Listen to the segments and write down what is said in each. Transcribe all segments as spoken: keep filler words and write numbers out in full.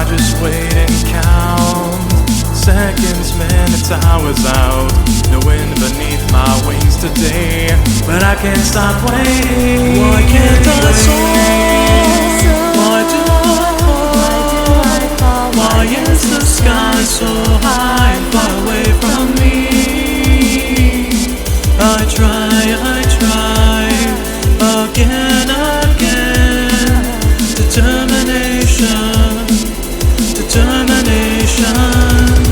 I just wait and count seconds, minutes, hours out, the wind beneath my wings today. But I can't stop waiting. Why can't I soar? Why do I fall? Why is the sky so high, far away from me? I try, I try, again, again. Determination, determination.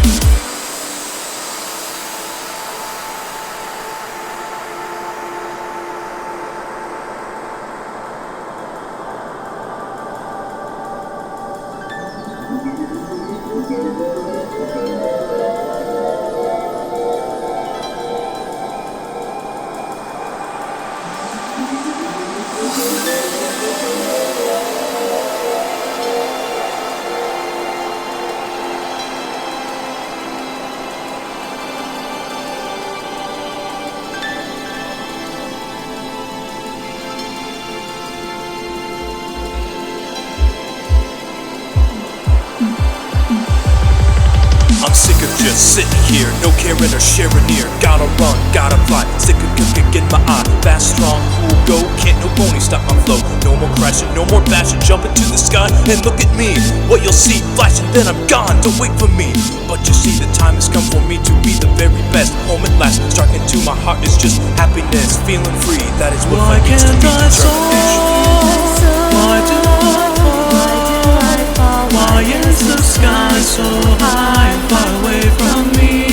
I'm sick of just sitting here, no caring or sharing near. Gotta run, gotta fly, sick of kicking in my eye. Fast, strong, cool, go, can't no pony stop my flow. No more crashing, no more bashing, jump into the sky and look at me. What you'll see, flashing, then I'm gone, don't wait for me. But you see, the time has come for me to be the very best. Home at last, striking to my heart is just happiness, feeling free, that is what Why I means to can't be I determination. soar? Why do I fall? Why is the sky so high, far away from me?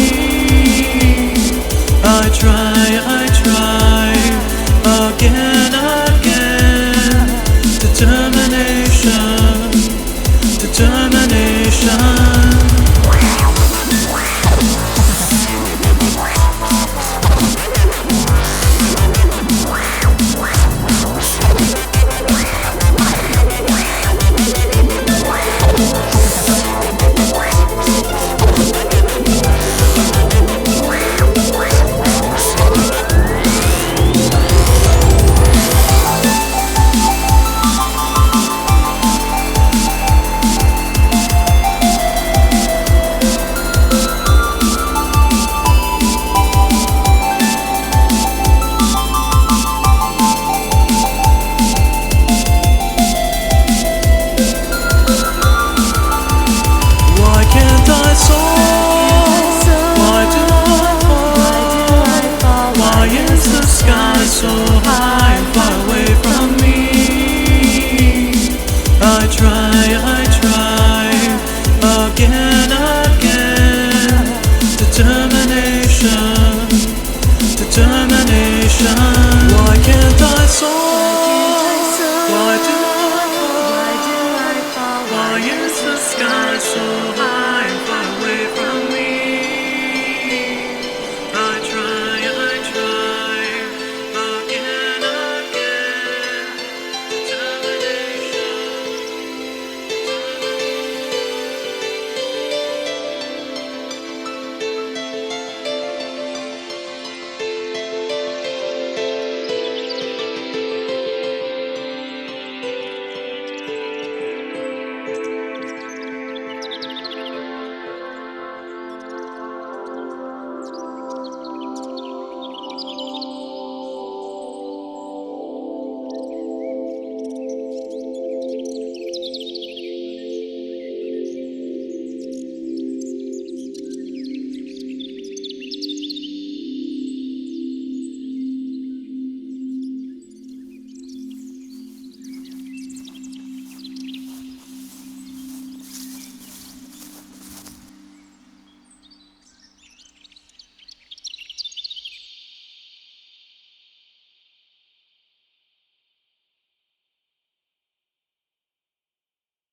I try, I try, again, again. Determination.